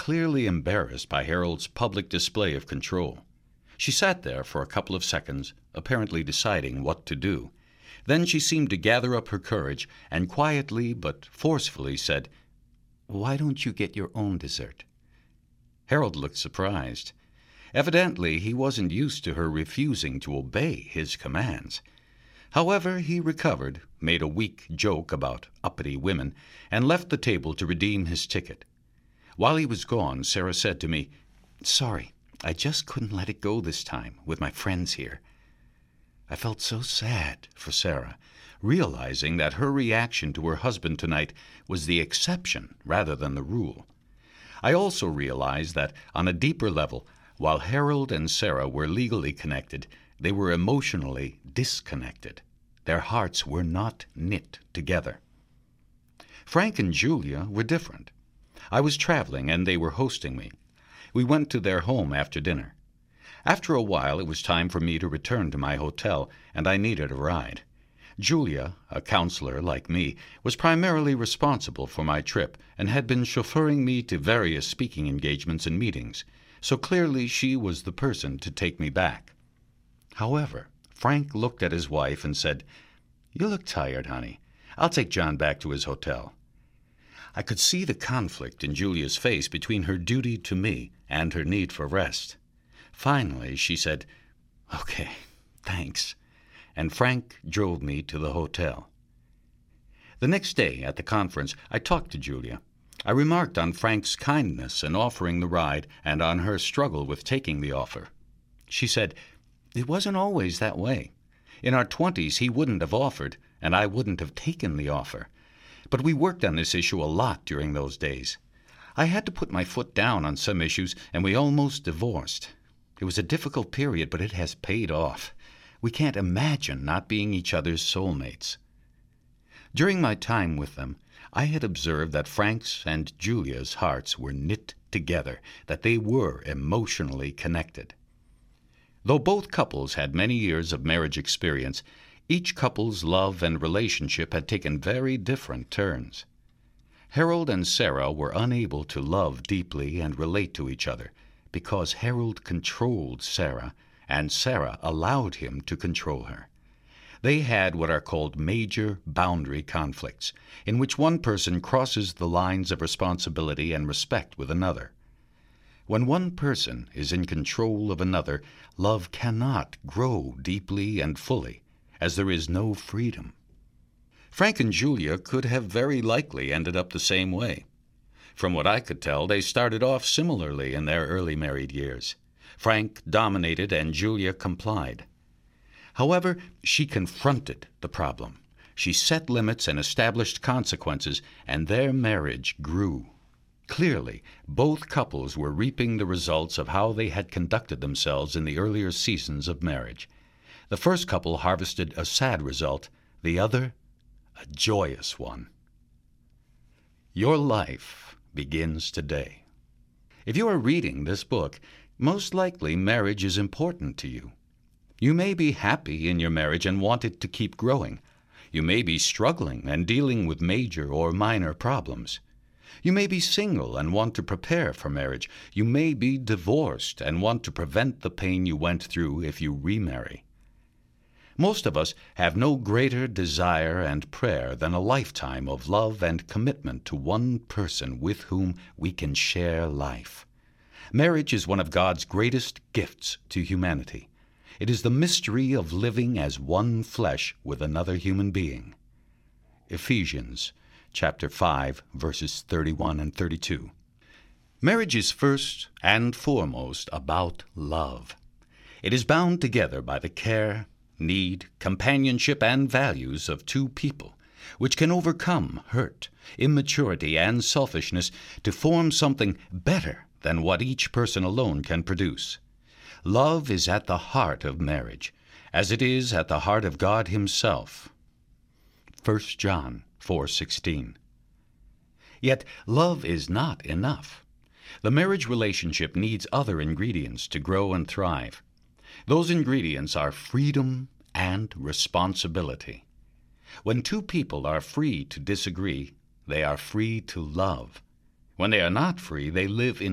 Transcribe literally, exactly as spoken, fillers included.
clearly embarrassed by Harold's public display of control. She sat there for a couple of seconds, apparently deciding what to do. Then she seemed to gather up her courage and quietly but forcefully said, "Why don't you get your own dessert?" Harold looked surprised. Evidently, he wasn't used to her refusing to obey his commands. However, he recovered, made a weak joke about uppity women, and left the table to redeem his ticket. While he was gone, Sarah said to me, "Sorry, I just couldn't let it go this time, with my friends here." I felt so sad for Sarah, realizing that her reaction to her husband tonight was the exception rather than the rule. I also realized that, on a deeper level, while Harold and Sarah were legally connected, they were emotionally disconnected. Their hearts were not knit together. Frank and Julia were different. I was traveling, and they were hosting me. We went to their home after dinner. After a while, it was time for me to return to my hotel, and I needed a ride. Julia, a counselor like me, was primarily responsible for my trip and had been chauffeuring me to various speaking engagements and meetings, so clearly she was the person to take me back. However, Frank looked at his wife and said, "You look tired, honey. I'll take John back to his hotel." I could see the conflict in Julia's face between her duty to me and her need for rest. Finally, she said, "Okay, thanks," and Frank drove me to the hotel. The next day at the conference, I talked to Julia. I remarked on Frank's kindness in offering the ride and on her struggle with taking the offer. She said, "It wasn't always that way. In our twenties, he wouldn't have offered, and I wouldn't have taken the offer. But we worked on this issue a lot during those days. I had to put my foot down on some issues, and we almost divorced. It was a difficult period, but it has paid off. We can't imagine not being each other's soulmates." During my time with them, I had observed that Frank's and Julia's hearts were knit together, that they were emotionally connected. Though both couples had many years of marriage experience, each couple's love and relationship had taken very different turns. Harold and Sarah were unable to love deeply and relate to each other because Harold controlled Sarah and Sarah allowed him to control her. They had what are called major boundary conflicts, in which one person crosses the lines of responsibility and respect with another. When one person is in control of another, love cannot grow deeply and fully, as there is no freedom. Frank and Julia could have very likely ended up the same way. From what I could tell, they started off similarly in their early married years. Frank dominated and Julia complied. However, she confronted the problem. She set limits and established consequences, and their marriage grew. Clearly, both couples were reaping the results of how they had conducted themselves in the earlier seasons of marriage. The first couple harvested a sad result, the other, a joyous one. Your life begins today. If you are reading this book, most likely marriage is important to you. You may be happy in your marriage and want it to keep growing. You may be struggling and dealing with major or minor problems. You may be single and want to prepare for marriage. You may be divorced and want to prevent the pain you went through if you remarry. Most of us have no greater desire and prayer than a lifetime of love and commitment to one person with whom we can share life. Marriage is one of God's greatest gifts to humanity. It is the mystery of living as one flesh with another human being. Ephesians chapter five, verses thirty-one and thirty-two. Marriage is first and foremost about love. It is bound together by the care, need, companionship, and values of two people, which can overcome hurt, immaturity, and selfishness to form something better than what each person alone can produce. Love is at the heart of marriage, as it is at the heart of God Himself. First John four sixteen. Yet love is not enough. The marriage relationship needs other ingredients to grow and thrive. Those ingredients are freedom and responsibility. When two people are free to disagree, they are free to love. When they are not free, they live in